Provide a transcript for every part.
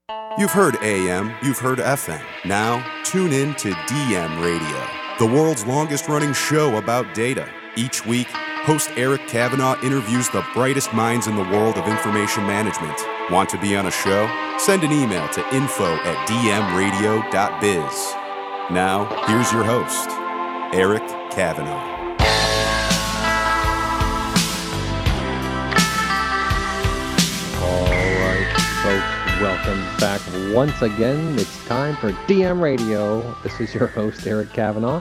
You've heard AM, you've heard FM. Now, tune in to DM Radio, the world's longest-running show about data. Each week, host Eric Kavanagh interviews the brightest minds in the world of information management. Want to be on a show? Send an email to info@dmradio.biz. Now, here's your host, Eric Kavanagh. All right, folks. Welcome back once again. It's time for DM Radio. This is your host, Eric Kavanagh.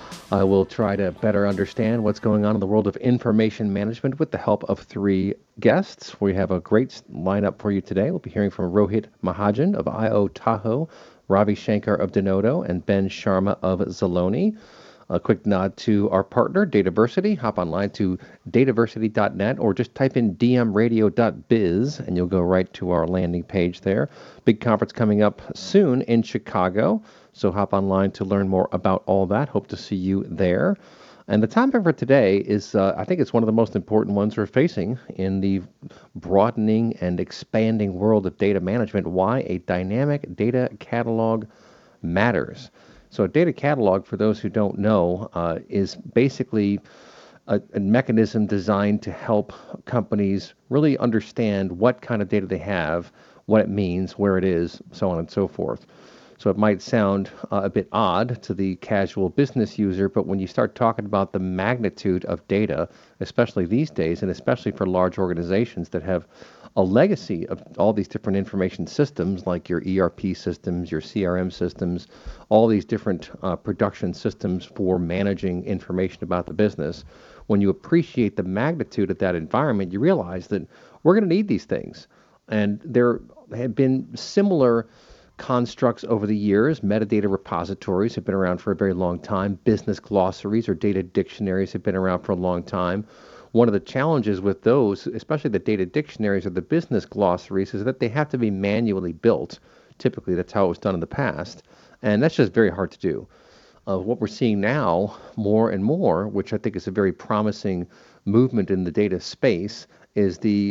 I will try to better understand what's going on in the world of information management with the help of three guests. We have a great lineup for you today. We'll be hearing from Rohit Mahajan of IO Tahoe, Ravi Shankar of Denodo, and Ben Sharma of Zaloni. A quick nod to our partner, Dataversity. Hop online to dataversity.net or just type in dmradio.biz and you'll go right to our landing page there. Big conference coming up soon in Chicago, so hop online to learn more about all that. Hope to see you there. And the topic for today is, I think it's one of the most important ones we're facing in the broadening and expanding world of data management, why a dynamic data catalog matters. So a data catalog, for those who don't know, is basically a mechanism designed to help companies really understand what kind of data they have, what it means, where it is, so on and so forth. So it might sound a bit odd to the casual business user, but when you start talking about the magnitude of data, especially these days, and especially for large organizations that have a legacy of all these different information systems, like your ERP systems, your CRM systems, all these different production systems for managing information about the business, when you appreciate the magnitude of that environment, you realize that we're going to need these things. And there have been similar constructs over the years. Metadata repositories have been around for a very long time. Business glossaries or data dictionaries have been around for a long time. One of the challenges with those, especially the data dictionaries or the business glossaries, is that they have to be manually built. Typically, that's how it was done in the past, and that's just very hard to do. What we're seeing now, more and more, which I think is a very promising movement in the data space, is the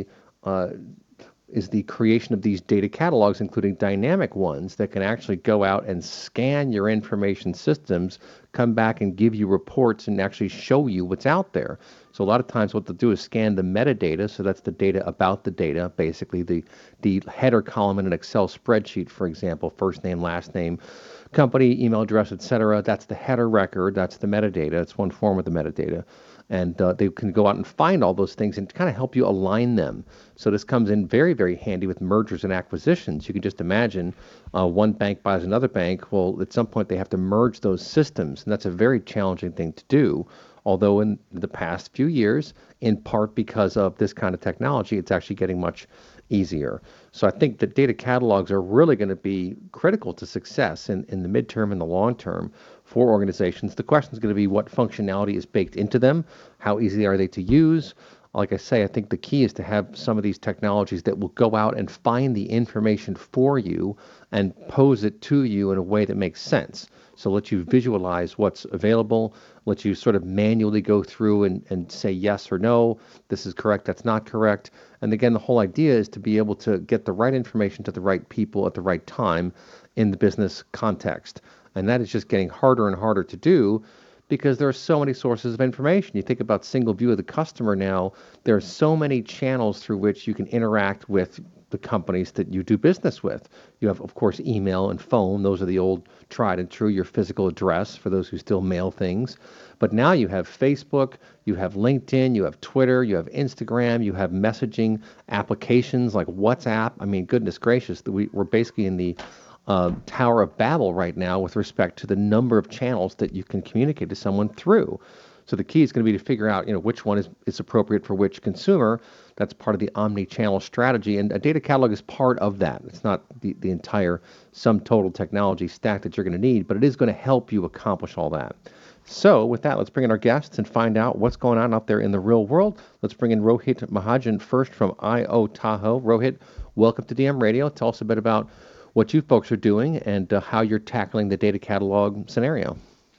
creation of these data catalogs, including dynamic ones that can actually go out and scan your information systems, come back and give you reports and actually show you what's out there. So a lot of times what they'll do is scan the metadata, so that's the data about the data, basically the header column in an Excel spreadsheet, for example, first name, last name, company, email address, etc. That's the header record, that's the metadata, it's one form of the metadata. And they can go out and find all those things and kind of help you align them. So this comes in very, very handy with mergers and acquisitions. You can just imagine one bank buys another bank. Well, at some point they have to merge those systems, and that's a very challenging thing to do. Although in the past few years, in part because of this kind of technology, it's actually getting much easier. So I think that data catalogs are really going to be critical to success in the midterm and the long term for organizations. The question is going to be what functionality is baked into them, how easy are they to use. Like I say, I think the key is to have some of these technologies that will go out and find the information for you and pose it to you in a way that makes sense. So let you visualize what's available, let you sort of manually go through and say yes or no, this is correct, that's not correct. And again, the whole idea is to be able to get the right information to the right people at the right time in the business context. And that is just getting harder and harder to do because there are so many sources of information. You think about single view of the customer now, there are so many channels through which you can interact with the companies that you do business with. You have, of course, email and phone. Those are the old tried and true, your physical address for those who still mail things. But now you have Facebook, you have LinkedIn, you have Twitter, you have Instagram, you have messaging applications like WhatsApp. I mean, goodness gracious, we're basically in the Tower of Babel right now with respect to the number of channels that you can communicate to someone through. So the key is going to be to figure out, which one is appropriate for which consumer. That's part of the omni-channel strategy, and a data catalog is part of that. It's not the entire sum total technology stack that you're going to need, but it is going to help you accomplish all that. So with that, let's bring in our guests and find out what's going on out there in the real world. Let's bring in Rohit Mahajan first from IO Tahoe. Rohit, welcome to DM Radio. Tell us a bit about what you folks are doing and how you're tackling the data catalog scenario.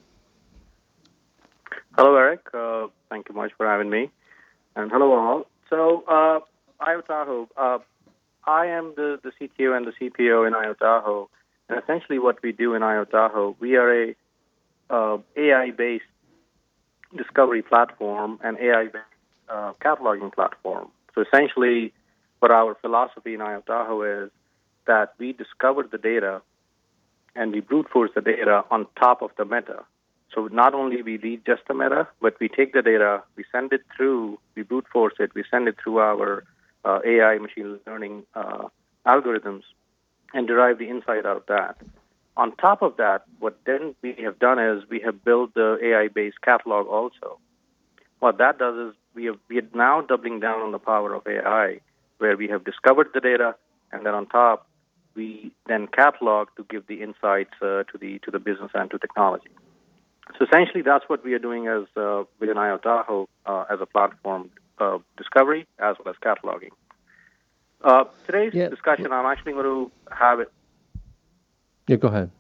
Hello, Eric. Thank you much for having me. And hello, all. So, IO Tahoe, I am the CTO and the CPO in IoTahoe, and essentially what we do in IoTahoe, we are a AI-based discovery platform and AI-based cataloging platform. So essentially, what our philosophy in IoTahoe is that we discover the data and we brute force the data on top of the meta. So not only we read just the meta, but we take the data, we send it through, we brute force it, we send it through our AI machine learning algorithms and derive the insight out of that. On top of that, what then we have done is we have built the AI-based catalog also. What that does is we are now doubling down on the power of AI, where we have discovered the data, and then on top, we then catalog to give the insights to the business and to technology. So essentially, that's what we are doing as within IoTahoe as a platform, discovery as well as cataloging. Today's discussion, I'm actually going to have it. Yeah, go ahead.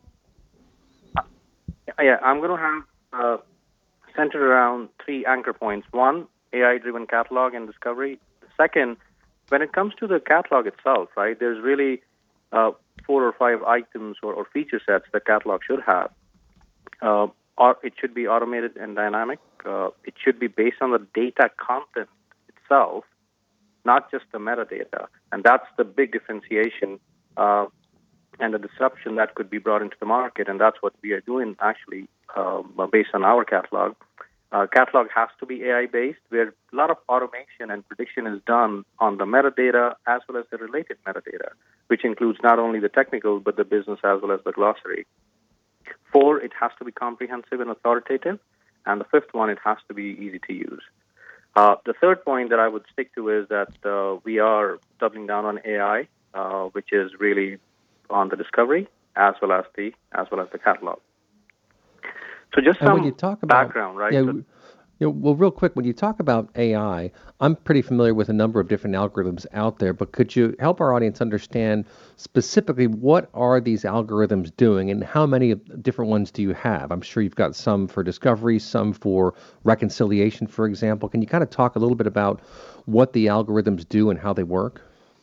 I'm going to have centered around three anchor points. One, AI-driven catalog and discovery. Second, when it comes to the catalog itself, right, there's really 4 or 5 items or feature sets that catalog should have. It should be automated and dynamic. It should be based on the data content itself, not just the metadata. And that's the big differentiation and the disruption that could be brought into the market. And that's what we are doing, actually, based on our catalog. Catalog has to be AI-based, where a lot of automation and prediction is done on the metadata as well as the related metadata, which includes not only the technical, but the business as well as the glossary. 4, it has to be comprehensive and authoritative. And the 5th one, it has to be easy to use. The third point that I would stick to is that we are doubling down on AI, which is really on the discovery as well as the catalog. So just some background, right? Well, real quick, when you talk about AI, I'm pretty familiar with a number of different algorithms out there, but could you help our audience understand specifically what are these algorithms doing and how many different ones do you have? I'm sure you've got some for discovery, some for reconciliation, for example. Can you kind of talk a little bit about what the algorithms do and how they work?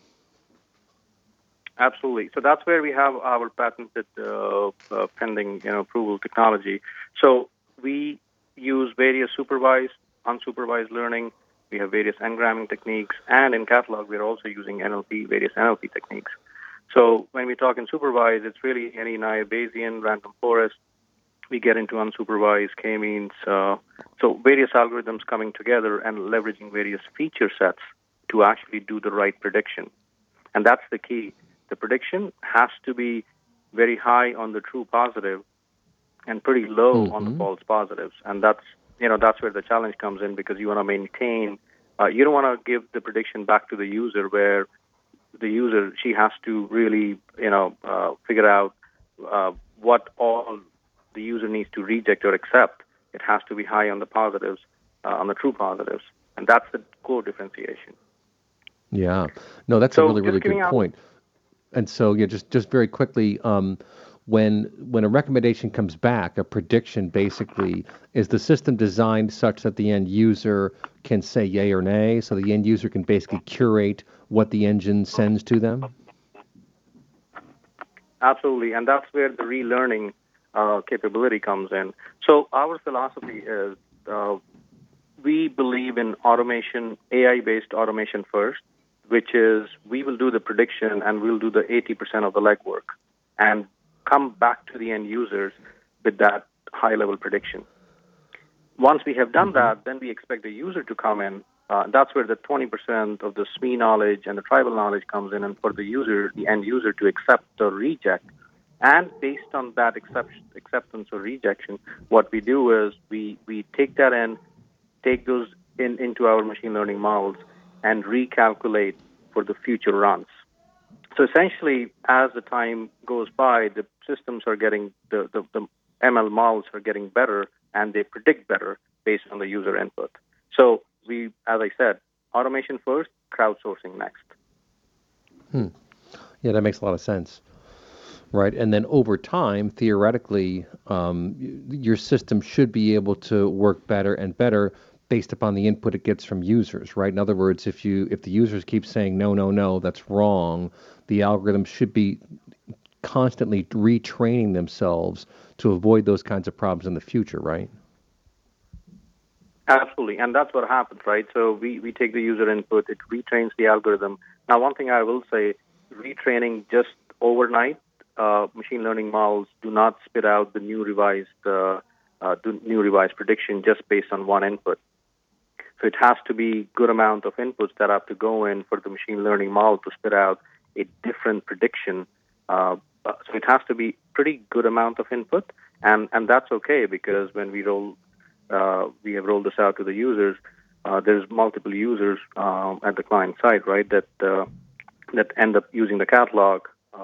Absolutely. So that's where we have our patented pending approval technology. So we use various supervised, unsupervised learning. We have various engramming techniques, and in catalog we're also using various NLP techniques. So when we talk in supervised, it's really any naive Bayesian, random forest. We get into unsupervised k-means. So various algorithms coming together and leveraging various feature sets to actually do the right prediction. And that's the key. The prediction has to be very high on the true positive and pretty low on the false positives. And that's where the challenge comes in, because you want to maintain, you don't want to give the prediction back to the user where the user, she has to really, figure out what all the user needs to reject or accept. It has to be high on the positives, on the true positives. And that's the core differentiation. Yeah. No, that's a really, really good point. And so, just very quickly, when a recommendation comes back, a prediction basically, is the system designed such that the end user can say yay or nay, so the end user can basically curate what the engine sends to them? Absolutely, and that's where the relearning capability comes in. So our philosophy is we believe in automation, AI-based automation first, which is we will do the prediction and we'll do the 80% of the legwork and come back to the end users with that high-level prediction. Once we have done that, then we expect the user to come in. That's where the 20% of the SME knowledge and the tribal knowledge comes in, and for the user, the end user, to accept or reject. And based on that acceptance or rejection, what we do is we take that in, take those into our machine learning models, and recalculate for the future runs. So essentially, as the time goes by, the systems are getting, the ML models are getting better, and they predict better based on the user input. So we, as I said, automation first, crowdsourcing next. Yeah, that makes a lot of sense. Right, and then over time, theoretically, your system should be able to work better and better based upon the input it gets from users, right? In other words, if the users keep saying no, no, no, that's wrong, the algorithm should be constantly retraining themselves to avoid those kinds of problems in the future, right? Absolutely, and that's what happens, right? So we take the user input, it retrains the algorithm. Now, one thing I will say, retraining just overnight, machine learning models do not spit out the new revised prediction just based on one input. So it has to be good amount of inputs that have to go in for the machine learning model to spit out a different prediction. So it has to be pretty good amount of input, and that's okay, because when we have rolled this out to the users, there's multiple users at the client side, right, that end up using the catalog.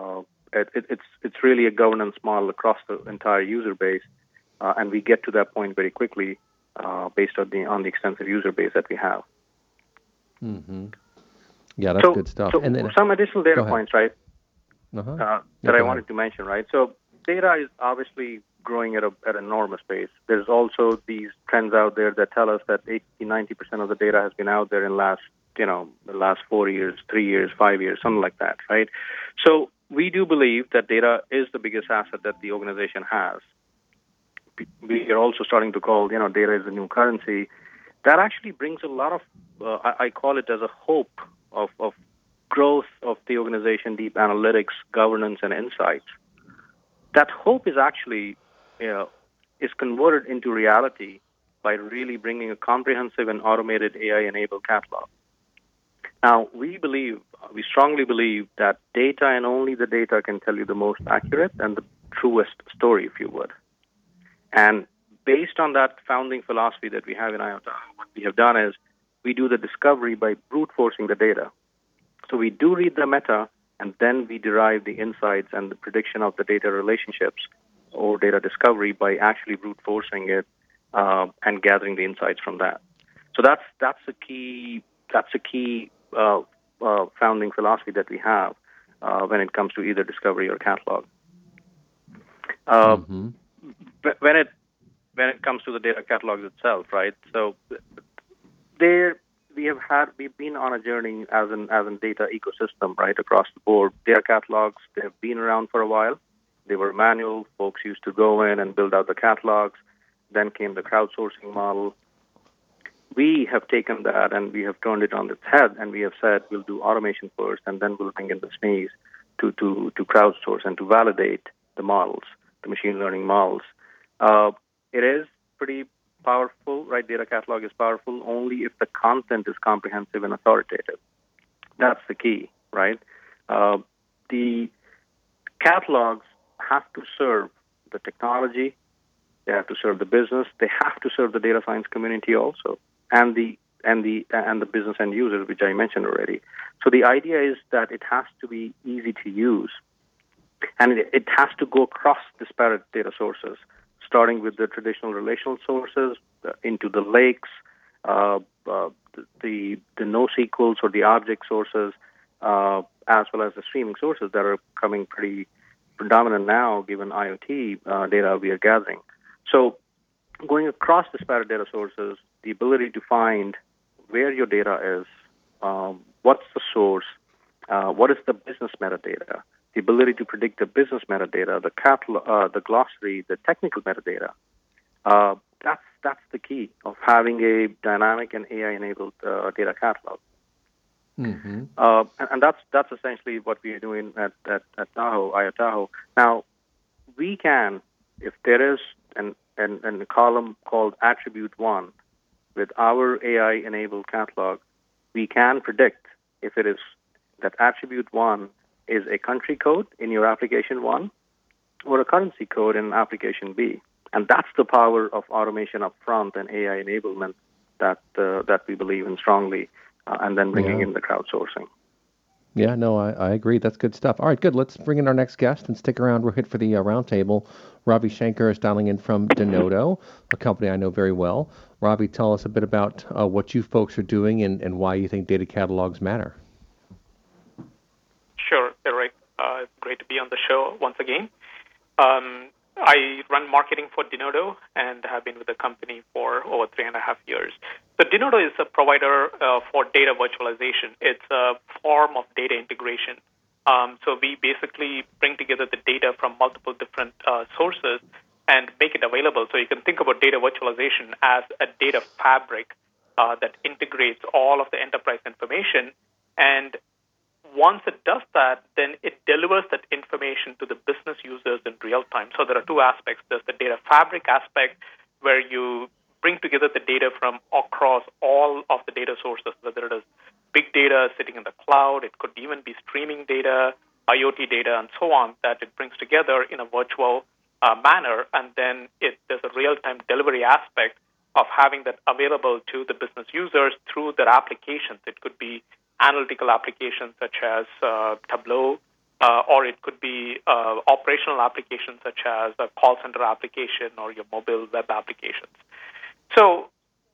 It's really a governance model across the entire user base, and we get to that point very quickly based on the extensive user base that we have. Mm-hmm. Yeah, that's good stuff. So and then, some additional data points, right, that I wanted to mention, right? So data is obviously growing at an enormous pace. There's also these trends out there that tell us that 80-90% of the data has been out there in the last 4 years, 3 years, 5 years, something like that, right? So we do believe that data is the biggest asset that the organization has. We are also starting to call, data is the new currency. That actually brings a lot of, I call it as a hope of growth of the organization, deep analytics, governance, and insights. That hope is actually is converted into reality by really bringing a comprehensive and automated AI-enabled catalog. Now, we strongly believe that data and only the data can tell you the most accurate and the truest story, if you would. And based on that founding philosophy that we have in IoT, what we have done is we do the discovery by brute forcing the data. So we do read the meta, and then we derive the insights and the prediction of the data relationships or data discovery by actually brute forcing it and gathering the insights from that. So that's a key founding philosophy that we have when it comes to either discovery or catalog. When it comes to the data catalogs itself, right? So we've been on a journey as an data ecosystem, right, across the board. Data catalogs, they've been around for a while. They were manual. Folks used to go in and build out the catalogs. Then came the crowdsourcing model. We have taken that and we have turned it on its head, and we have said we'll do automation first, and then we'll bring in the SMEs to crowdsource and to validate the models, the machine learning models. It is pretty powerful, right? Data catalog is powerful only if the content is comprehensive and authoritative. That's the key, right? The catalogs have to serve the technology, they have to serve the business, they have to serve the data science community also, and the business end users, which I mentioned already. So the idea is that it has to be easy to use, and it has to go across disparate data sources, starting with the traditional relational sources into the lakes, the NoSQLs or the object sources, as well as the streaming sources that are coming pretty predominant now, given IoT data we are gathering. So going across disparate data sources, the ability to find where your data is, what's the source, what is the business metadata, the ability to predict the business metadata, the glossary, the technical metadata. That's the key of having a dynamic and AI-enabled data catalog. Mm-hmm. And that's essentially what we are doing at Tahoe, IoT Tahoe. Now, we can, if there is a column called Attribute 1 with our AI-enabled catalog, we can predict if it is that Attribute 1 is a country code in your application 1 or a currency code in application B. And that's the power of automation up front and AI enablement that we believe in strongly, and then bringing in the crowdsourcing. Yeah, no, I agree. That's good stuff. All right, good. Let's bring in our next guest and stick around. We're hit for the roundtable. Ravi Shankar is dialing in from Denodo, a company I know very well. Ravi, tell us a bit about what you folks are doing and why you think data catalogs matter. Sure, Eric. Great to be on the show once again. I run marketing for Denodo and have been with the company for over 3.5 years. So Denodo is a provider for data virtualization. It's a form of data integration. So we basically bring together the data from multiple different sources and make it available. So you can think about data virtualization as a data fabric that integrates all of the enterprise information. And once it does that, then it delivers that information to the business users in real time. So there are two aspects. There's the data fabric aspect, where you bring together the data from across all of the data sources, whether it is big data sitting in the cloud, it could even be streaming data, IoT data, and so on, that it brings together in a virtual manner. And then there's a real-time delivery aspect of having that available to the business users through their applications. It could be analytical applications such as Tableau, or it could be operational applications such as a call center application or your mobile web applications. So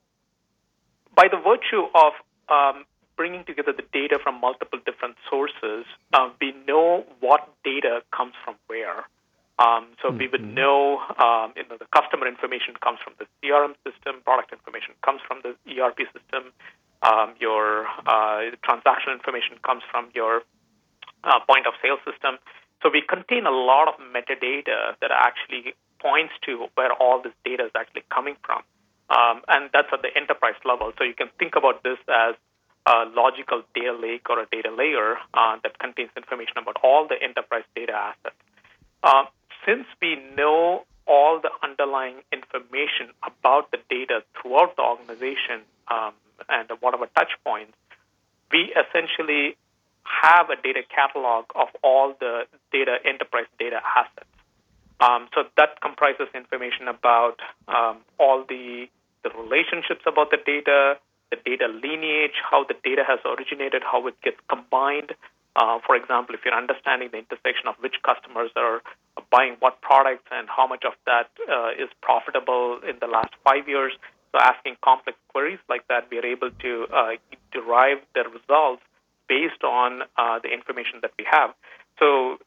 by the virtue of bringing together the data from multiple different sources, we know what data comes from where. So we would know, the customer information comes from the CRM system, product information comes from the ERP system, your transactional information comes from your point of sale system. So we contain a lot of metadata that actually points to where all this data is actually coming from. And that's at the enterprise level. So you can think about this as a logical data lake or a data layer that contains information about all the enterprise data assets. Since we know all the underlying information about the data throughout the organization and whatever touch points, we essentially have a data catalog of all the enterprise data assets. So that comprises information about all the relationships about the data lineage, how the data has originated, how it gets combined. For example, if you're understanding the intersection of which customers are buying what products and how much of that is profitable in the last 5 years, so asking complex queries like that, we are able to derive the results based on the information that we have. So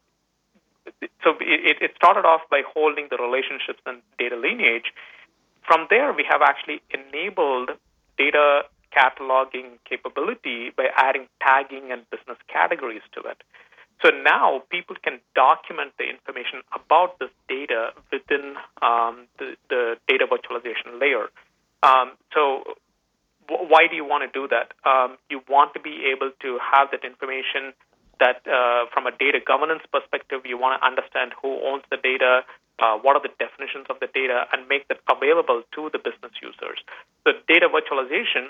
it started off by holding the relationships and data lineage. From there, we have actually enabled data cataloging capability by adding tagging and business categories to it. So now people can document the information about this data within the data virtualization layer. So why do you want to do that? You want to be able to have that information that from a data governance perspective, you want to understand who owns the data, what are the definitions of the data, and make that available to the business users. So data virtualization,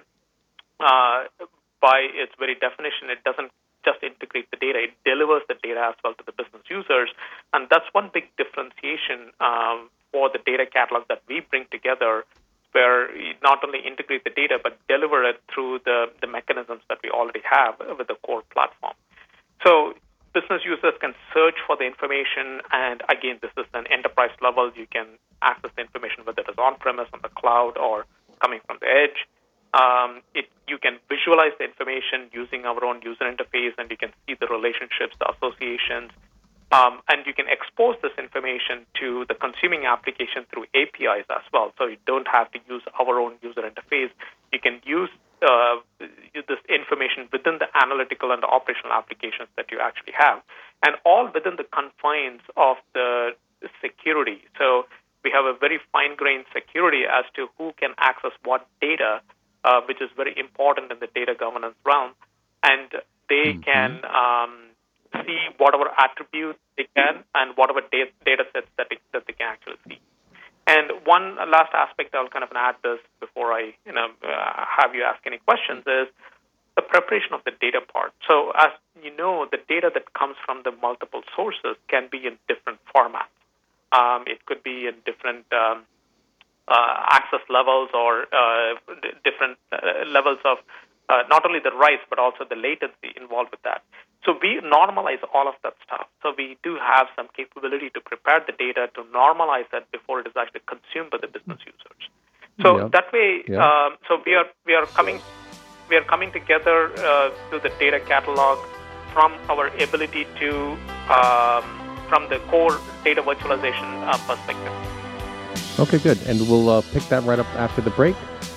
by its very definition, it doesn't just integrate the data, it delivers the data as well to the business users. And that's one big differentiation for the data catalog that we bring together, where you not only integrate the data, but deliver it through the mechanisms that we already have with the core platform. So business users can search for the information, and again, this is an enterprise level. You can access the information whether it is on-premise, on the cloud, or coming from the edge. You can visualize the information using our own user interface, and you can see the relationships, the associations, and you can expose this information to the consuming application through APIs as well. So you don't have to use our own user interface. You can use this information within the analytical and the operational applications that you actually have, and all within the confines of the security. So we have a very fine-grained security as to who can access what data, which is very important in the data governance realm, and they can see whatever attributes they can and whatever data sets that they can actually see. And one last aspect I'll kind of add this before I have you ask any questions is the preparation of the data part. So as you know, the data that comes from the multiple sources can be in different formats. It could be in different access levels or different levels of not only the writes but also the latency involved with that. So we normalize all of that stuff. So we do have some capability to prepare the data to normalize that before it is actually consumed by the business users. So that way, so we are coming together to the data catalog from our ability to from the core data virtualization perspective. Okay, good. And we'll pick that right up after the break.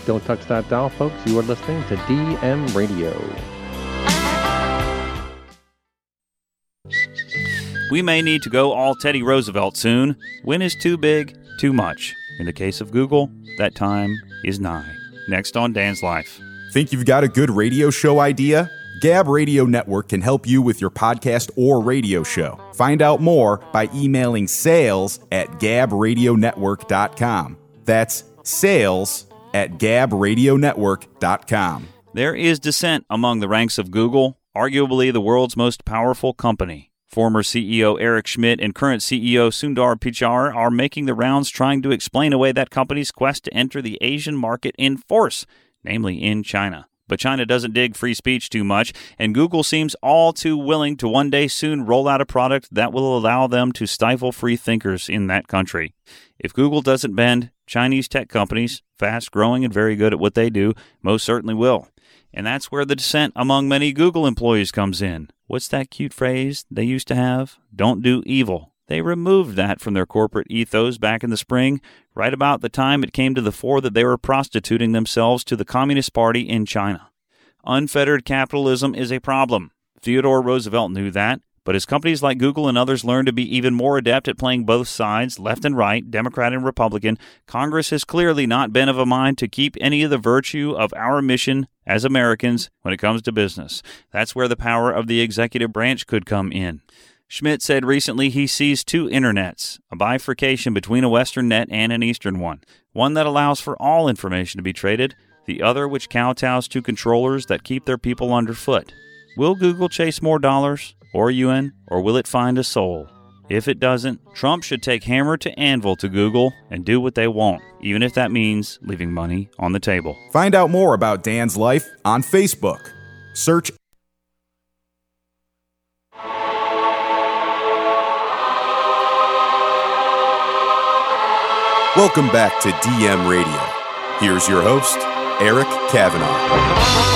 Don't touch that dial, folks. You are listening to DM Radio. We may need to go all Teddy Roosevelt soon. When is too big, too much? In the case of Google, that time is nigh. Next on Dan's Life. Think you've got a good radio show idea? Gab Radio Network can help you with your podcast or radio show. Find out more by emailing sales@gabradionetwork.com. That's sales@gabradionetwork.com. There is dissent among the ranks of Google, arguably the world's most powerful company. Former CEO Eric Schmidt and current CEO Sundar Pichai are making the rounds trying to explain away that company's quest to enter the Asian market in force, namely in China. But China doesn't dig free speech too much, and Google seems all too willing to one day soon roll out a product that will allow them to stifle free thinkers in that country. If Google doesn't bend, Chinese tech companies, fast-growing and very good at what they do, most certainly will. And that's where the dissent among many Google employees comes in. What's that cute phrase they used to have? Don't do evil. They removed that from their corporate ethos back in the spring, right about the time it came to the fore that they were prostituting themselves to the Communist Party in China. Unfettered capitalism is a problem. Theodore Roosevelt knew that, but as companies like Google and others learn to be even more adept at playing both sides, left and right, Democrat and Republican, Congress has clearly not been of a mind to keep any of the virtue of our mission as Americans when it comes to business. That's where the power of the executive branch could come in. Schmidt said recently he sees two internets, a bifurcation between a Western net and an Eastern one that allows for all information to be traded, the other which kowtows to controllers that keep their people underfoot. Will Google chase more dollars or yuan, or will it find a soul? If it doesn't, Trump should take hammer to anvil to Google and do what they want, even if that means leaving money on the table. Find out more about Dan's Life on Facebook. Search Welcome back to DM Radio. Here's your host, Eric Kavanaugh.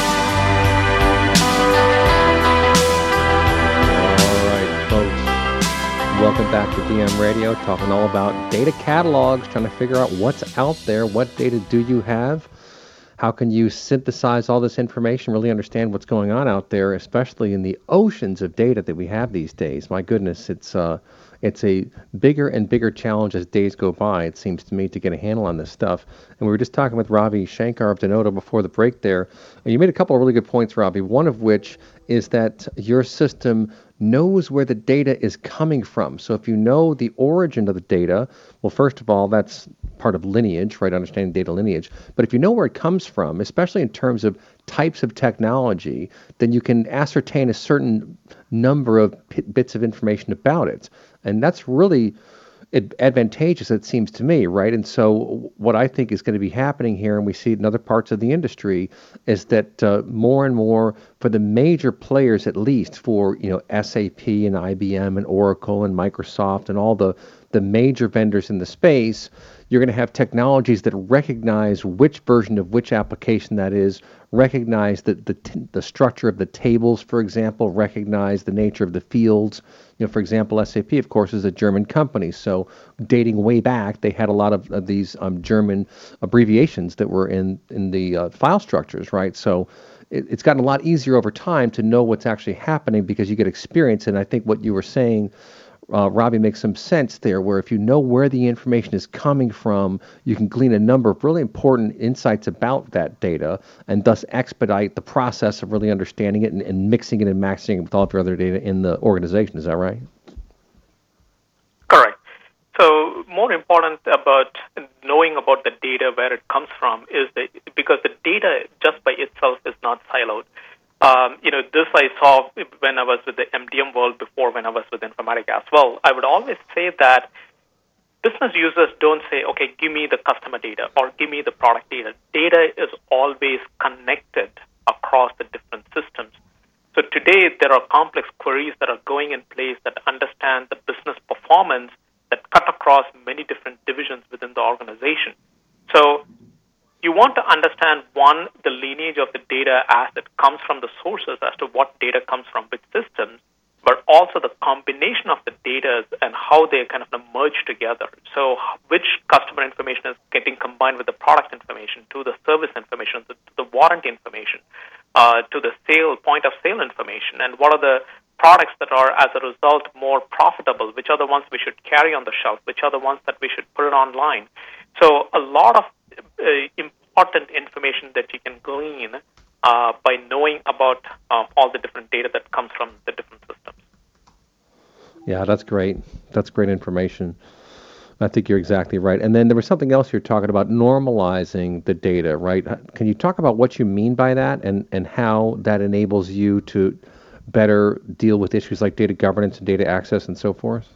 Welcome back to DM Radio, talking all about data catalogs, trying to figure out what's out there, what data do you have, how can you synthesize all this information, really understand what's going on out there, especially in the oceans of data that we have these days. My goodness, it's a bigger and bigger challenge as days go by, it seems to me, to get a handle on this stuff. And we were just talking with Ravi Shankar of Denodo before the break there, and you made a couple of really good points, Ravi, one of which is that your system knows where the data is coming from. So if you know the origin of the data, well, first of all, that's part of lineage, right? Understanding data lineage. But if you know where it comes from, especially in terms of types of technology, then you can ascertain a certain number of bits of information about it. And that's really advantageous, it seems to me, right? And so what I think is going to be happening here, and we see it in other parts of the industry, is that more and more, for the major players at least, for SAP and IBM and Oracle and Microsoft and all the major vendors in the space, you're going to have technologies that recognize which version of which application that is, recognize the structure of the tables, for example, recognize the nature of the fields. For example, SAP, of course, is a German company. So dating way back, they had a lot of these German abbreviations that were in the file structures, right? So it's gotten a lot easier over time to know what's actually happening because you get experience. And I think what you were saying, Robbie, makes some sense there, where if you know where the information is coming from, you can glean a number of really important insights about that data and thus expedite the process of really understanding it and mixing it and matching it with all of your other data in the organization. Is that right? Correct. So more important about knowing about the data, where it comes from, is because the data just by itself is not siloed. This I saw when I was with the MDM world before, when I was with Informatica as well. I would always say that business users don't say, okay, give me the customer data or give me the product data. Data is always connected across the different systems. So today there are complex queries that are going in place that understand the business performance that cut across many different divisions within the organization. So you want to understand, one, the lineage of the data as it comes from the sources as to what data comes from which systems, but also the combination of the data and how they kind of merge together. So which customer information is getting combined with the product information, to the service information, to the warranty information, to the point of sale information, and what are the products that are, as a result, more profitable, which are the ones we should carry on the shelf, which are the ones that we should put it online. So a lot of important information that you can glean by knowing about all the different data that comes from the different systems. Yeah, that's great. That's great information. I think you're exactly right. And then there was something else you're talking about, normalizing the data, right? Can you talk about what you mean by that and how that enables you to better deal with issues like data governance and data access and so forth?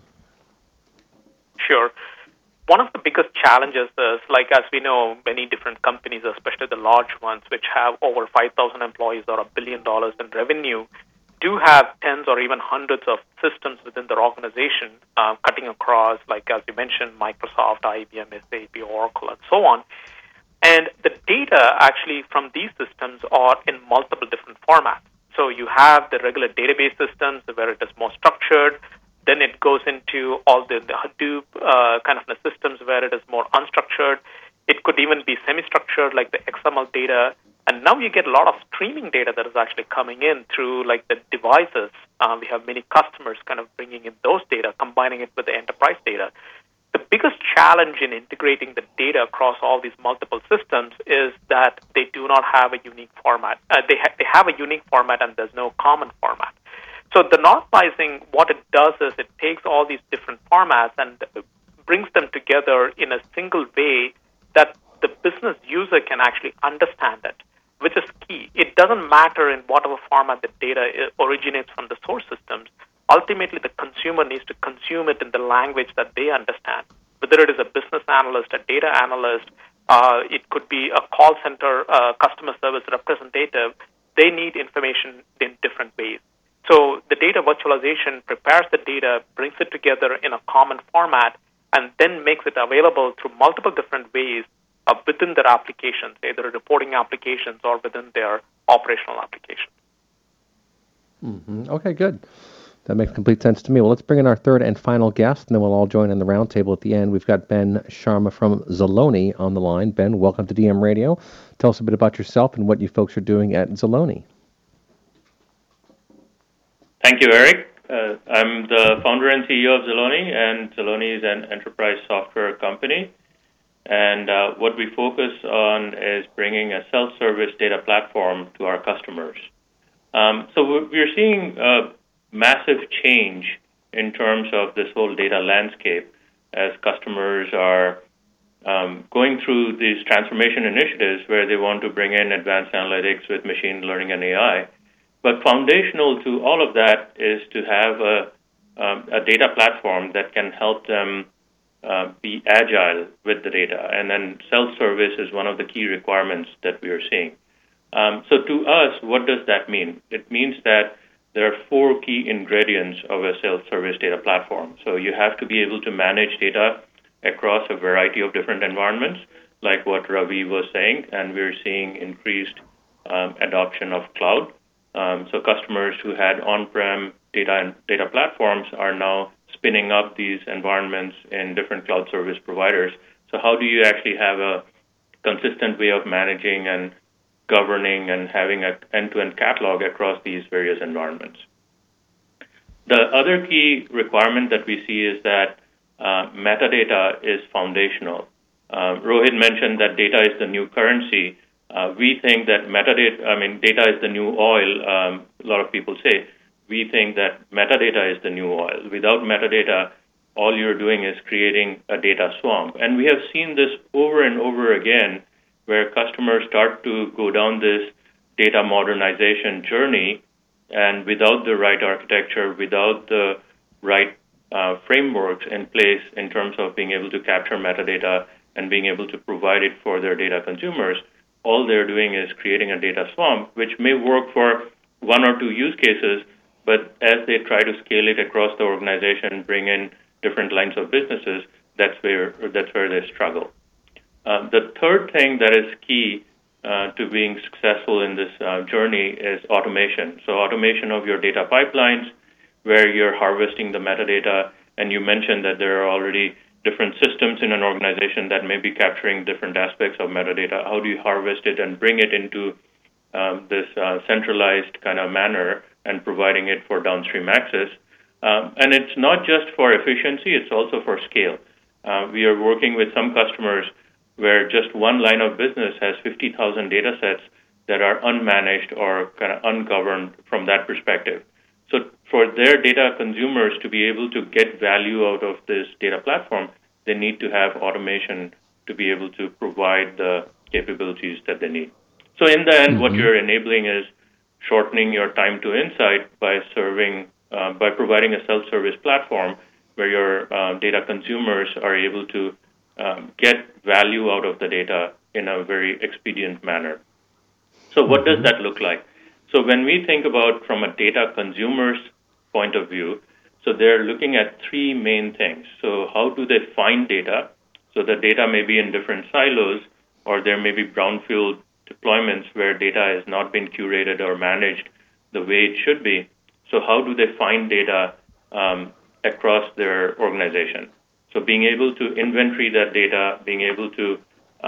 Sure. One of the biggest challenges is, like, as we know, many different companies, especially the large ones, which have over 5,000 employees or $1 billion in revenue, do have tens or even hundreds of systems within their organization, cutting across, like, as you mentioned, Microsoft, IBM, SAP, Oracle, and so on. And the data actually from these systems are in multiple different formats. So you have the regular database systems where it is more structured. Then it goes into all the Hadoop kind of the systems where it is more unstructured. It could even be semi-structured, like the XML data. And now you get a lot of streaming data that is actually coming in through, like, the devices. We have many customers kind of bringing in those data, combining it with the enterprise data. The biggest challenge in integrating the data across all these multiple systems is that they do not have a unique format. They have a unique format, and there's no common format. So the normalizing, what it does is it takes all these different formats and brings them together in a single way that the business user can actually understand it, which is key. It doesn't matter in whatever format the data originates from the source systems. Ultimately, the consumer needs to consume it in the language that they understand. Whether it is a business analyst, a data analyst, it could be a call center, customer service representative, they need information in different ways. So the data virtualization prepares the data, brings it together in a common format, and then makes it available through multiple different ways within their applications, either reporting applications or within their operational applications. Mm-hmm. Okay, good. That makes complete sense to me. Well, let's bring in our third and final guest, and then we'll all join in the roundtable at the end. We've got Ben Sharma from Zaloni on the line. Ben, welcome to DM Radio. Tell us a bit about yourself and what you folks are doing at Zaloni. Thank you, Eric. I'm the founder and CEO of Zaloni, and Zaloni is an enterprise software company. And what we focus on is bringing a self-service data platform to our customers. So we're seeing massive change in terms of this whole data landscape as customers are going through these transformation initiatives where they want to bring in advanced analytics with machine learning and AI. But foundational to all of that is to have a data platform that can help them be agile with the data. And then self-service is one of the key requirements that we are seeing. So to us, what does that mean? It means that there are 4 key ingredients of a self-service data platform. So you have to be able to manage data across a variety of different environments, like what Ravi was saying, and we're seeing increased adoption of cloud. So customers who had on-prem data platforms are now spinning up these environments in different cloud service providers. So how do you actually have a consistent way of managing and governing and having an end-to-end catalog across these various environments? The other key requirement that we see is that metadata is foundational. Rohit mentioned that data is the new currency. We think that data is the new oil. A lot of people say. We think that metadata is the new oil. Without metadata, all you're doing is creating a data swamp. And we have seen this over and over again, where customers start to go down this data modernization journey, and without the right architecture, without the right frameworks in place in terms of being able to capture metadata and being able to provide it for their data consumers, all they're doing is creating a data swamp, which may work for 1 or 2 use cases, but as they try to scale it across the organization, bring in different lines of businesses, that's where they struggle. The third thing that is key to being successful in this journey is automation. So automation of your data pipelines, where you're harvesting the metadata. And you mentioned that there are already different systems in an organization that may be capturing different aspects of metadata. How do you harvest it and bring it into this centralized kind of manner and providing it for downstream access? And it's not just for efficiency, it's also for scale. We are working with some customers where just one line of business has 50,000 data sets that are unmanaged or kind of ungoverned from that perspective. So for their data consumers to be able to get value out of this data platform, they need to have automation to be able to provide the capabilities that they need. So in the end, what you're enabling is shortening your time to insight by providing a self-service platform where your data consumers are able to get value out of the data in a very expedient manner. So what does that look like? So when we think about from a data consumer's point of view, so they're looking at three main things. So how do they find data? So the data may be in different silos, or there may be brownfield deployments where data has not been curated or managed the way it should be. So how do they find data across their organization? So being able to inventory that data, being able to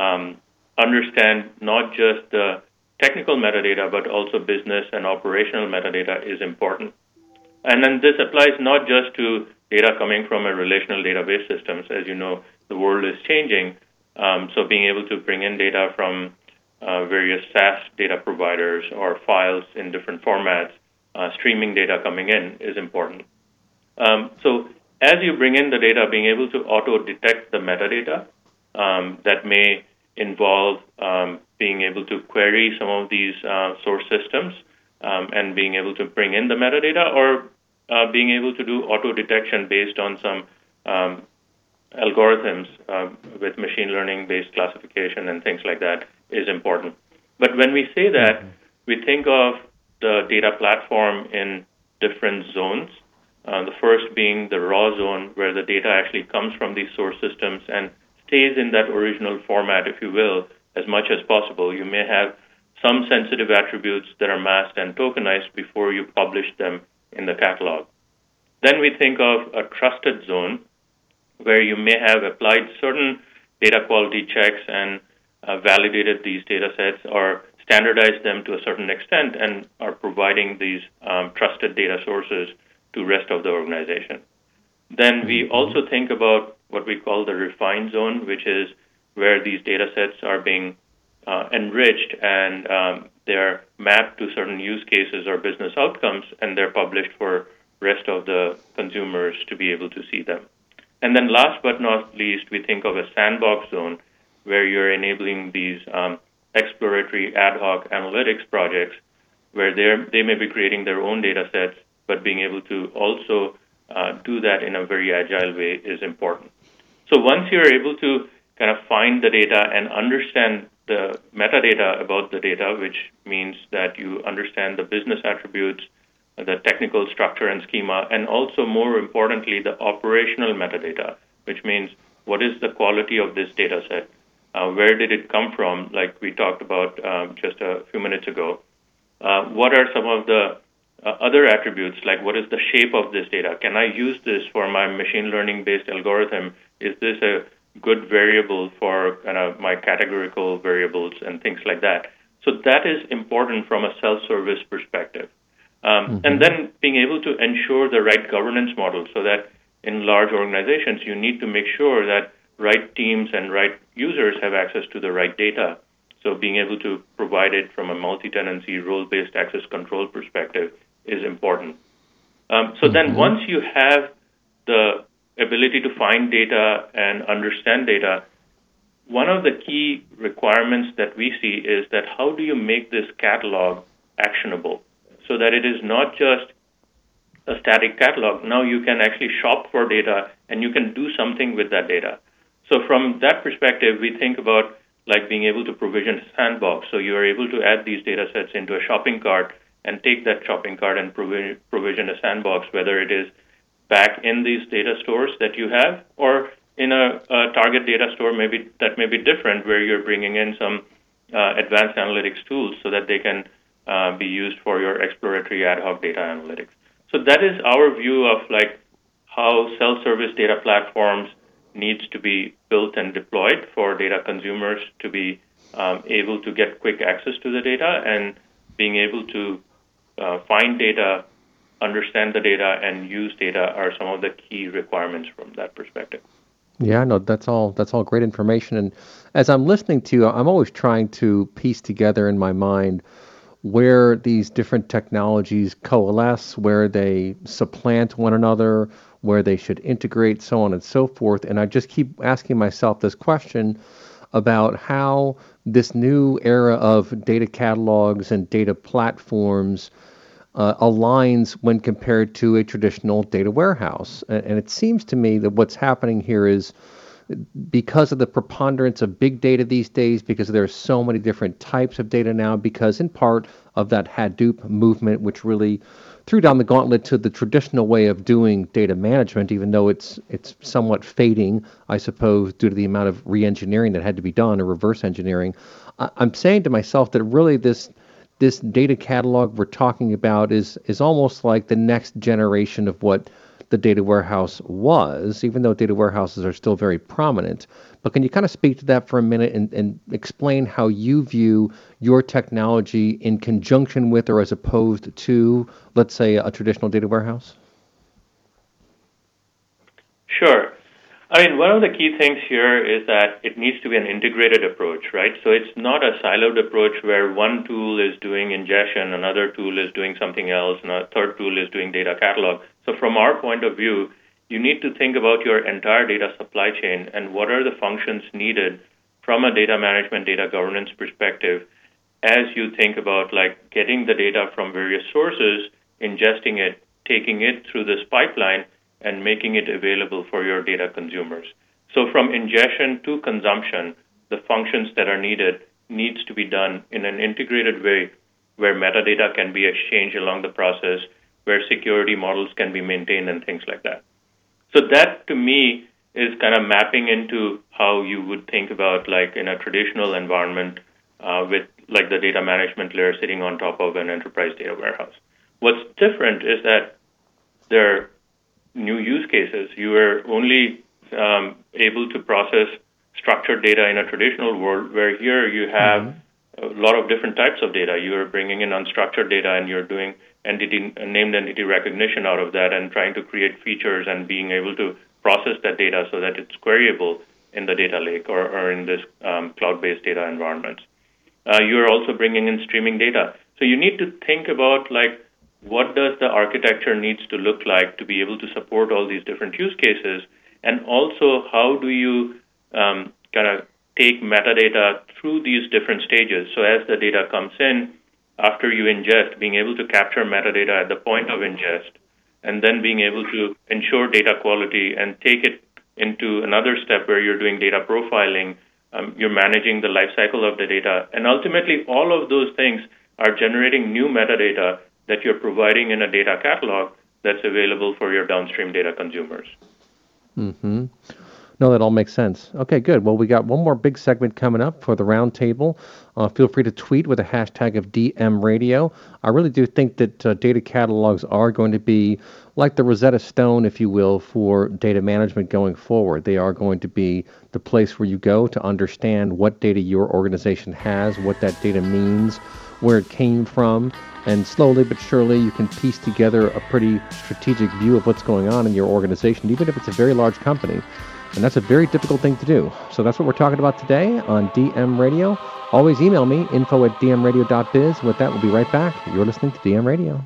understand not just the technical metadata, but also business and operational metadata is important. And then this applies not just to data coming from a relational database systems. As you know, the world is changing. So being able to bring in data from various SaaS data providers or files in different formats, streaming data coming in is important. So as you bring in the data, being able to auto-detect the metadata that may involve being able to query some of these source systems and being able to bring in the metadata, or being able to do auto-detection based on some algorithms with machine learning-based classification and things like that is important. But when we say that, we think of the data platform in different zones. The first being the raw zone, where the data actually comes from these source systems and stays in that original format, if you will, as much as possible. You may have some sensitive attributes that are masked and tokenized before you publish them in the catalog. Then we think of a trusted zone, where you may have applied certain data quality checks and validated these data sets or standardized them to a certain extent and are providing these trusted data sources to rest of the organization. Then we also think about what we call the refined zone, which is where these data sets are being enriched and they're mapped to certain use cases or business outcomes, and they're published for rest of the consumers to be able to see them. And then last but not least, we think of a sandbox zone, where you're enabling these exploratory ad hoc analytics projects, where they may be creating their own data sets, but being able to also do that in a very agile way is important. So once you're able to kind of find the data and understand the metadata about the data, which means that you understand the business attributes, the technical structure and schema, and also more importantly, the operational metadata, which means what is the quality of this data set? Where did it come from, like we talked about just a few minutes ago? What are some of the other attributes, like what is the shape of this data? Can I use this for my machine learning-based algorithm? Is this a good variable for kind of my categorical variables and things like that? So that is important from a self-service perspective. And then being able to ensure the right governance model, so that in large organizations, you need to make sure that right teams and right users have access to the right data. So being able to provide it from a multi-tenancy, role-based access control perspective is important. So then once you have the ability to find data and understand data, one of the key requirements that we see is that how do you make this catalog actionable, so that it is not just a static catalog. Now you can actually shop for data and you can do something with that data. So from that perspective, we think about like being able to provision a sandbox. So you are able to add these data sets into a shopping cart and take that shopping cart and provision a sandbox, whether it is back in these data stores that you have or in a target data store that may be different, where you're bringing in some advanced analytics tools so that they can be used for your exploratory ad hoc data analytics. So that is our view of like how self-service data platforms needs to be built and deployed for data consumers to be able to get quick access to the data and being able to find data, understand the data, and use data are some of the key requirements from that perspective. Yeah, no, that's all great information. And as I'm listening to you, I'm always trying to piece together in my mind where these different technologies coalesce, where they supplant one another, where they should integrate, so on and so forth. And I just keep asking myself this question about how this new era of data catalogs and data platforms aligns when compared to a traditional data warehouse. And it seems to me that what's happening here is because of the preponderance of big data these days, because there are so many different types of data now, because in part of that Hadoop movement, which really threw down the gauntlet to the traditional way of doing data management, even though it's somewhat fading, I suppose, due to the amount of re-engineering that had to be done, or reverse engineering. I'm saying to myself that really this data catalog we're talking about is almost like the next generation of what the data warehouse was, even though data warehouses are still very prominent. But can you kind of speak to that for a minute and explain how you view your technology in conjunction with or as opposed to, let's say, a traditional data warehouse? Sure. I mean, one of the key things here is that it needs to be an integrated approach, right? So it's not a siloed approach where one tool is doing ingestion, another tool is doing something else, and a third tool is doing data catalog. So from our point of view, you need to think about your entire data supply chain and what are the functions needed from a data management, data governance perspective as you think about like getting the data from various sources, ingesting it, taking it through this pipeline, and making it available for your data consumers. So from ingestion to consumption, the functions that are needed needs to be done in an integrated way where metadata can be exchanged along the process, where security models can be maintained and things like that. So that to me is kind of mapping into how you would think about like in a traditional environment with like the data management layer sitting on top of an enterprise data warehouse. What's different is that there are new use cases. You are only able to process structured data in a traditional world, where here you have a lot of different types of data. You are bringing in unstructured data, and you're doing named entity recognition out of that and trying to create features and being able to process that data so that it's queryable in the data lake or in this cloud-based data environments. You're also bringing in streaming data. So you need to think about like, what does the architecture needs to look like to be able to support all these different use cases? And also, how do you kind of take metadata through these different stages? So as the data comes in, after you ingest, being able to capture metadata at the point of ingest, and then being able to ensure data quality and take it into another step where you're doing data profiling, you're managing the life cycle of the data. And ultimately, all of those things are generating new metadata that you're providing in a data catalog that's available for your downstream data consumers. Mm-hmm. No, that all makes sense. Okay, good. Well, we got one more big segment coming up for the roundtable. Feel free to tweet with a hashtag of DM Radio. I really do think that data catalogs are going to be like the Rosetta Stone, if you will, for data management going forward. They are going to be the place where you go to understand what data your organization has, what that data means, where it came from, and slowly but surely you can piece together a pretty strategic view of what's going on in your organization, even if it's a very large company. And that's a very difficult thing to do. So that's what we're talking about today on DM Radio. Always email me, info@dmradio.biz. With that, we'll be right back. You're listening to DM Radio.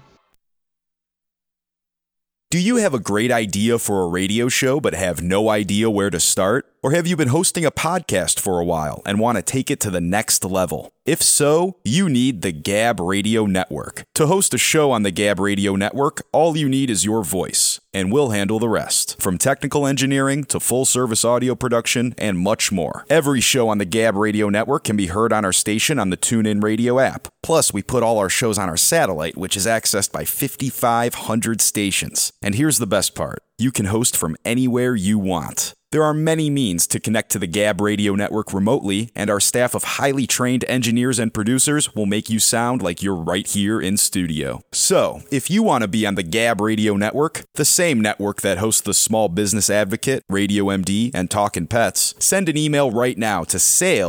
Do you have a great idea for a radio show but have no idea where to start? Or have you been hosting a podcast for a while and want to take it to the next level? If so, you need the Gab Radio Network. To host a show on the Gab Radio Network, all you need is your voice, and we'll handle the rest. From technical engineering to full-service audio production and much more. Every show on the Gab Radio Network can be heard on our station on the TuneIn Radio app. Plus, we put all our shows on our satellite, which is accessed by 5,500 stations. And here's the best part. you can host from anywhere you want. There are many means to connect to the Gab Radio Network remotely, and our staff of highly trained engineers and producers will make you sound like you're right here in studio. So, if you want to be on the Gab Radio Network, the same network that hosts the Small Business Advocate, Radio MD, and Talkin' Pets, send an email right now to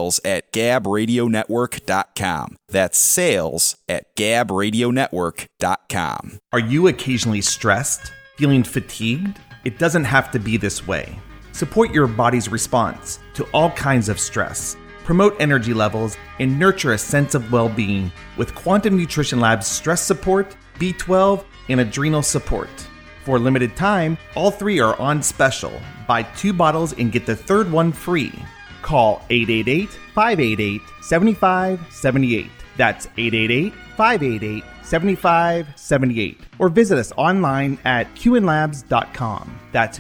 sales@gabradionetwork.com. That's sales@gabradionetwork.com. Are you occasionally stressed? Feeling fatigued? It doesn't have to be this way. Support your body's response to all kinds of stress. Promote energy levels and nurture a sense of well-being with Quantum Nutrition Lab's stress support, B12, and adrenal support. For a limited time, all three are on special. Buy 2 bottles and get the third one free. Call 888-588-7578. That's 888-588-7578. Or visit us online at qnlabs.com. That's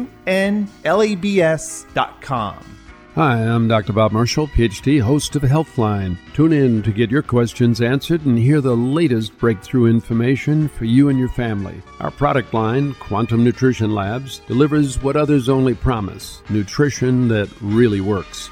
qnlabs.com. Hi, I'm Dr. Bob Marshall, PhD, host of Healthline. Tune in to get your questions answered and hear the latest breakthrough information for you and your family. Our product line, Quantum Nutrition Labs, delivers what others only promise, nutrition that really works.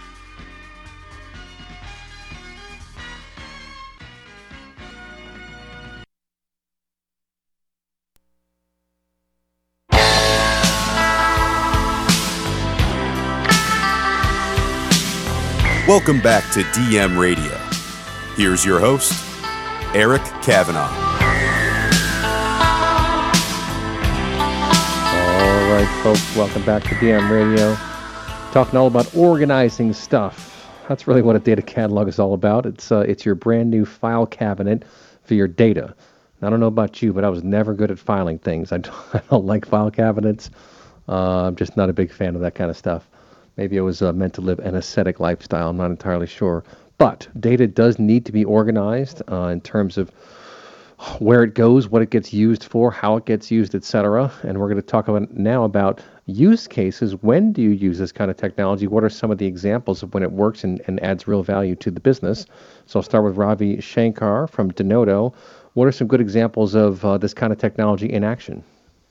Welcome back to DM Radio. Here's your host, Eric Kavanaugh. All right, folks, welcome back to DM Radio. Talking all about organizing stuff. That's really what a data catalog is all about. It's your brand new file cabinet for your data. I don't know about you, but I was never good at filing things. I don't like file cabinets. I'm just not a big fan of that kind of stuff. Maybe I was meant to live an ascetic lifestyle. I'm not entirely sure. But data does need to be organized in terms of where it goes, what it gets used for, how it gets used, etc. And we're going to talk now about use cases. When do you use this kind of technology? What are some of the examples of when it works and adds real value to the business? So I'll start with Ravi Shankar from Denodo. What are some good examples of this kind of technology in action?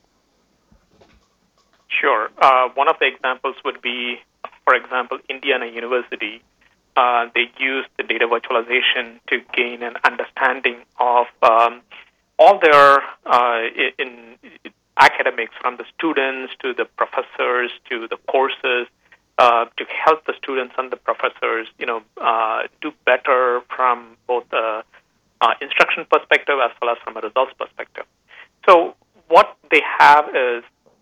Sure. One of the examples would be, for example, Indiana University. They used the data virtualization to gain an understanding of all their academics, from the students to the professors to the courses, to help the students and the professors, do better from both the instruction perspective as well as from a results perspective. So what they have is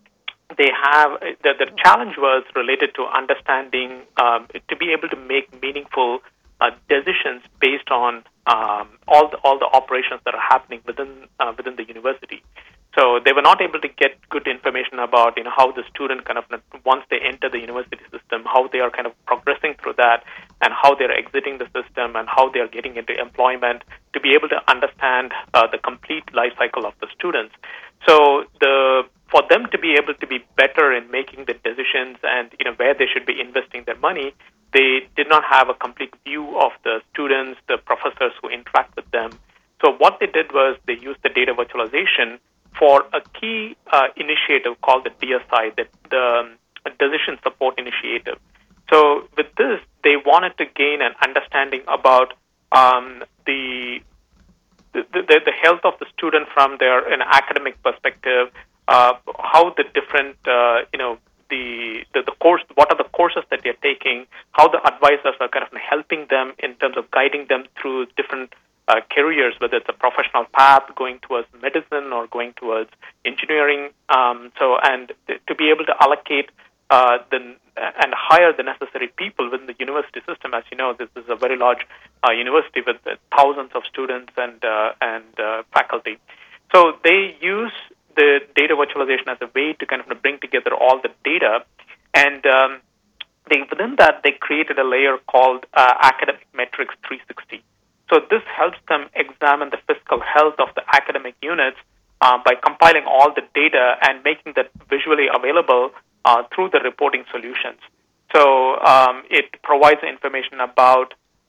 the challenge was related to understanding to be able to make meaningful decisions based on all the operations that are happening within the university. So they were not able to get good information about how the student kind of, once they enter the university system, how they are kind of progressing through that, and how they are exiting the system, and how they are getting into employment, to be able to understand the complete life cycle of the students. So for them to be able to be better in making the decisions and where they should be investing their money, they did not have a complete view of the students, the professors who interact with them. So what they did was they used the data virtualization for a key initiative called the DSI, the Decision Support Initiative. So with this, they wanted to gain an understanding about the health of the student from their academic perspective, how the different the course, what are the courses that they're taking, how the advisors are kind of helping them in terms of guiding them through different careers, whether it's a professional path going towards medicine or going towards engineering. And to be able to allocate and hire the necessary people within the university system. As you know, this is a very large university with thousands of students and faculty. So they use the data virtualization as a way to kind of bring together all the data, and within that they created a layer called Academic Metrics 360. So this helps them examine the fiscal health of the academic units by compiling all the data and making that visually available through the reporting solutions. So it provides information about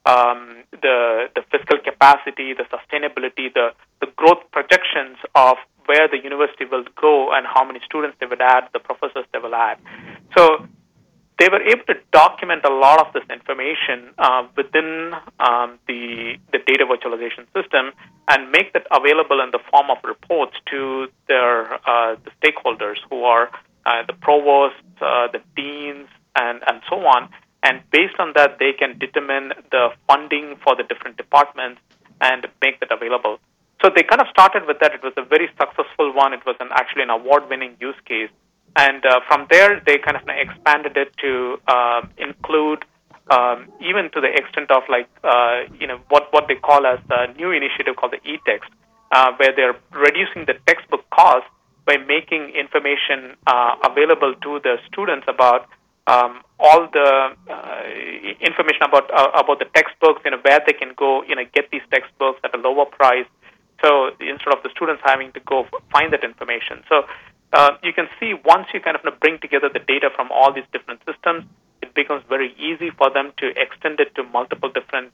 the fiscal capacity, the sustainability, the growth projections of where the university will go and how many students they would add, the professors they will add. So they were able to document a lot of this information within the data virtualization system and make that available in the form of reports to their the stakeholders who are the provosts, the deans, and so on. And based on that, they can determine the funding for the different departments and make that available. So they kind of started with that. It was a very successful one. It was actually an award-winning use case. And from there, they kind of expanded it to include even to the extent of what they call as a new initiative called the e-text, where they're reducing the textbook cost by making information available to the students about all the information about the textbooks, where they can go, get these textbooks at a lower price. So instead of the students having to go find that information. So you can see once you kind of bring together the data from all these different systems, it becomes very easy for them to extend it to multiple different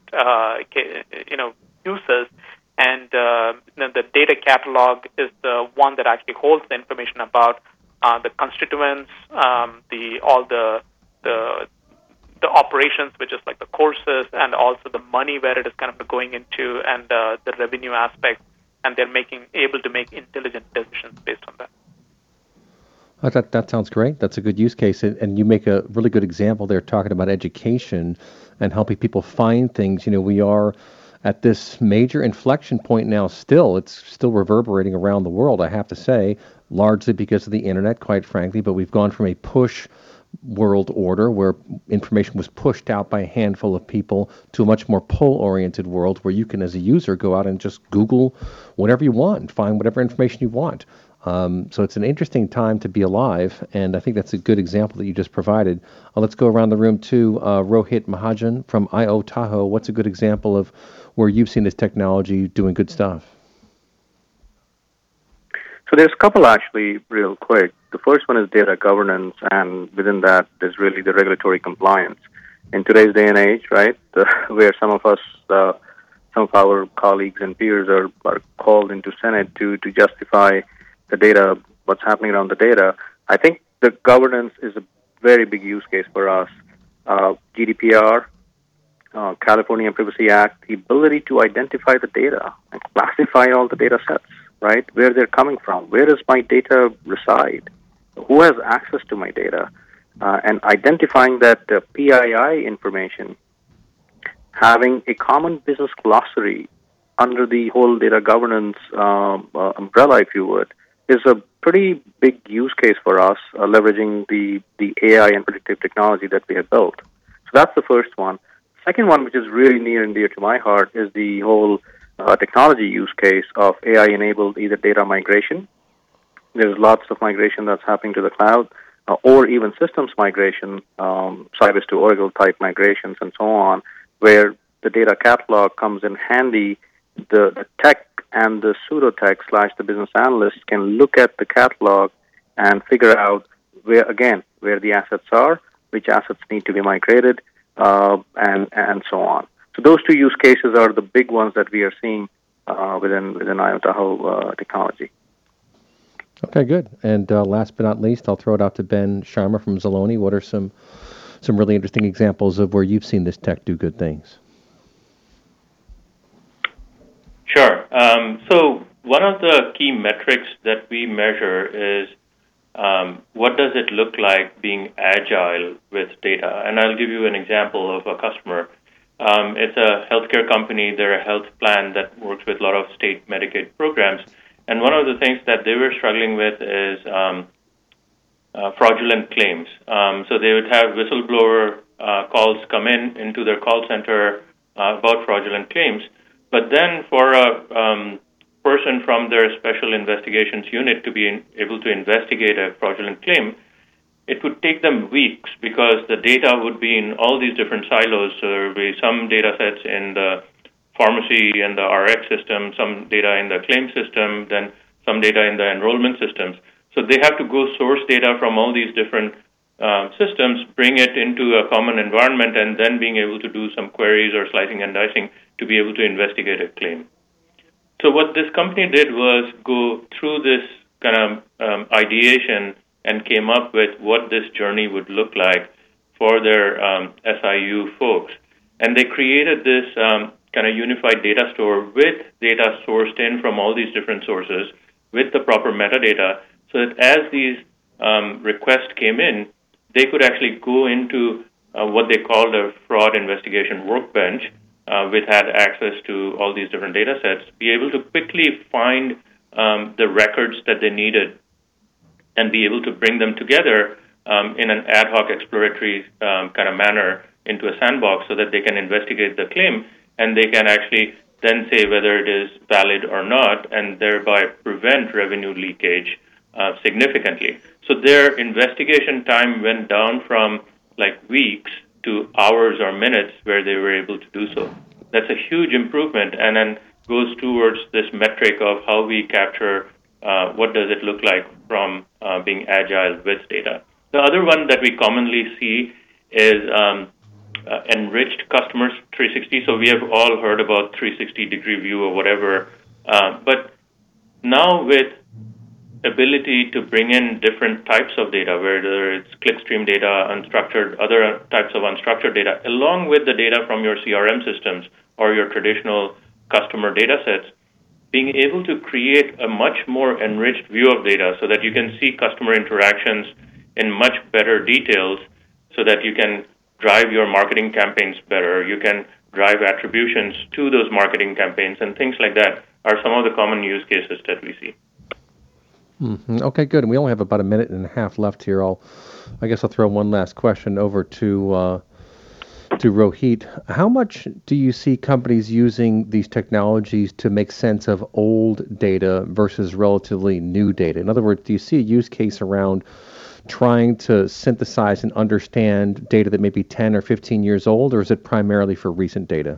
uses. And the data catalog is the one that actually holds the information about the constituents, all the operations, which is like the courses, and also the money where it is kind of going into, and the revenue aspect, and they're able to make intelligent decisions based on that. That sounds great. That's a good use case, and you make a really good example there, talking about education and helping people find things. We are at this major inflection point now. Still, it's still reverberating around the world, I have to say, largely because of the internet, quite frankly. But we've gone from a push world order where information was pushed out by a handful of people to a much more pull-oriented world where you can, as a user, go out and just Google whatever you want, find whatever information you want. So it's an interesting time to be alive, and I think that's a good example that you just provided. Let's go around the room to Rohit Mahajan from IO Tahoe. What's a good example of where you've seen this technology doing good stuff? So there's a couple actually real quick. The first one is data governance, and within that there's really the regulatory compliance. In today's day and age, right, where some of us, some of our colleagues and peers are called into Senate to justify the data, what's happening around the data, I think the governance is a very big use case for us. GDPR, California Privacy Act, the ability to identify the data and classify all the data sets, right, where they're coming from, where does my data reside, who has access to my data, and identifying that PII information, having a common business glossary under the whole data governance umbrella, if you would, is a pretty big use case for us, leveraging the AI and predictive technology that we have built. So that's the first one. Second one, which is really near and dear to my heart, is the whole technology use case of AI-enabled either data migration. There's lots of migration that's happening to the cloud, or even systems migration, Sybase to Oracle type migrations and so on, where the data catalog comes in handy. The tech and the pseudo-tech / the business analyst can look at the catalog and figure out where the assets are, which assets need to be migrated, and so on. So those two use cases are the big ones that we are seeing within IO Tahoe technology. Okay, good. And last but not least, I'll throw it out to Ben Sharma from Zaloni. What are some really interesting examples of where you've seen this tech do good things? Sure. So one of the key metrics that we measure is what does it look like being agile with data? And I'll give you an example of a customer. It's a healthcare company. They're a health plan that works with a lot of state Medicaid programs. And one of the things that they were struggling with is fraudulent claims. So they would have whistleblower calls come into their call center about fraudulent claims. But then for a person from their special investigations unit to be able to investigate a fraudulent claim, it would take them weeks because the data would be in all these different silos. So there would be some data sets in the pharmacy and the RX system, some data in the claim system, then some data in the enrollment systems. So they have to go source data from all these different systems, bring it into a common environment, and then being able to do some queries or slicing and dicing to be able to investigate a claim. So what this company did was go through this kind of ideation and came up with what this journey would look like for their SIU folks. And they created this kind of unified data store with data sourced in from all these different sources with the proper metadata, so that as these requests came in, they could actually go into what they called a fraud investigation workbench, which had access to all these different data sets, be able to quickly find the records that they needed and be able to bring them together in an ad hoc exploratory kind of manner into a sandbox so that they can investigate the claim, and they can actually then say whether it is valid or not, and thereby prevent revenue leakage significantly. So their investigation time went down from like weeks to hours or minutes where they were able to do so. That's a huge improvement, and then goes towards this metric of how we capture what does it look like from being agile with data. The other one that we commonly see is enriched customers 360. So we have all heard about 360-degree view or whatever, but now with ability to bring in different types of data, whether it's clickstream data, unstructured, other types of unstructured data, along with the data from your CRM systems or your traditional customer data sets, being able to create a much more enriched view of data so that you can see customer interactions in much better details so that you can drive your marketing campaigns better, you can drive attributions to those marketing campaigns, and things like that are some of the common use cases that we see. Mm-hmm. Okay, good. And we only have about a minute and a half left here. I guess I'll throw one last question over to Rohit. How much do you see companies using these technologies to make sense of old data versus relatively new data? In other words, do you see a use case around trying to synthesize and understand data that may be 10 or 15 years old, or is it primarily for recent data?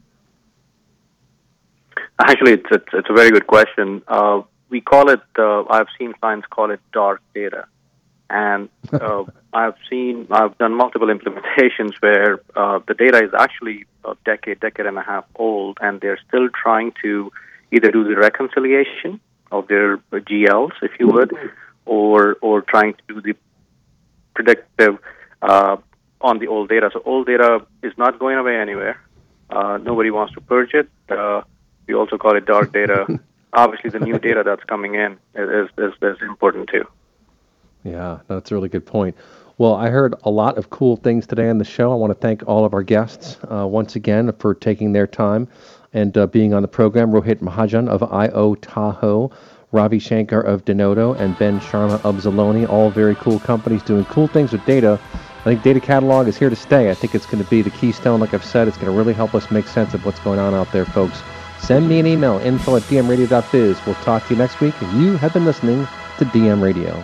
Actually, it's a very good question. We call it, I've seen clients call it dark data. And I've done multiple implementations where the data is actually a decade and a half old, and they're still trying to either do the reconciliation of their GLs, if you would, or trying to do the predictive on the old data. So old data is not going away anywhere. Nobody wants to purge it. We also call it dark data. Obviously, the new data that's coming in is important too. Yeah, that's a really good point. Well, I heard a lot of cool things today on the show. I want to thank all of our guests once again for taking their time and being on the program. Rohit Mahajan of IO Tahoe, Ravi Shankar of Denodo, and Ben Sharma of Zaloni, all very cool companies doing cool things with data. I think Data Catalog is here to stay. I think it's going to be the keystone, like I've said. It's going to really help us make sense of what's going on out there, folks. Send me an email, info@dmradio.biz. We'll talk to you next week, and you have been listening to DM Radio.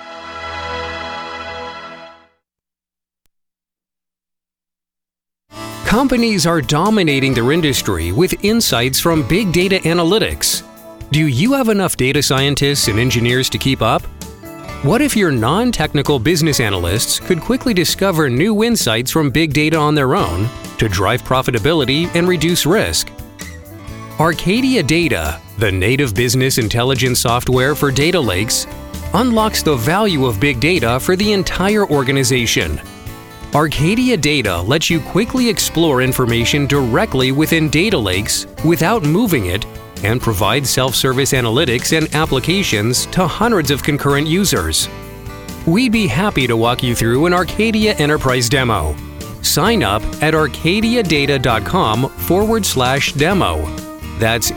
Companies are dominating their industry with insights from big data analytics. Do you have enough data scientists and engineers to keep up? What if your non-technical business analysts could quickly discover new insights from big data on their own to drive profitability and reduce risk? Arcadia Data, the native business intelligence software for data lakes, unlocks the value of big data for the entire organization. Arcadia Data lets you quickly explore information directly within data lakes without moving it, and provides self-service analytics and applications to hundreds of concurrent users. We'd be happy to walk you through an Arcadia Enterprise demo. Sign up at arcadiadata.com/demo. That's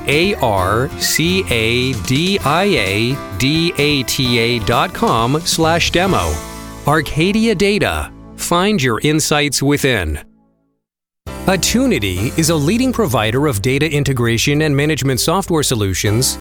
ARCADIADATA.com/demo. Arcadia Data. Find your insights within. Attunity is a leading provider of data integration and management software solutions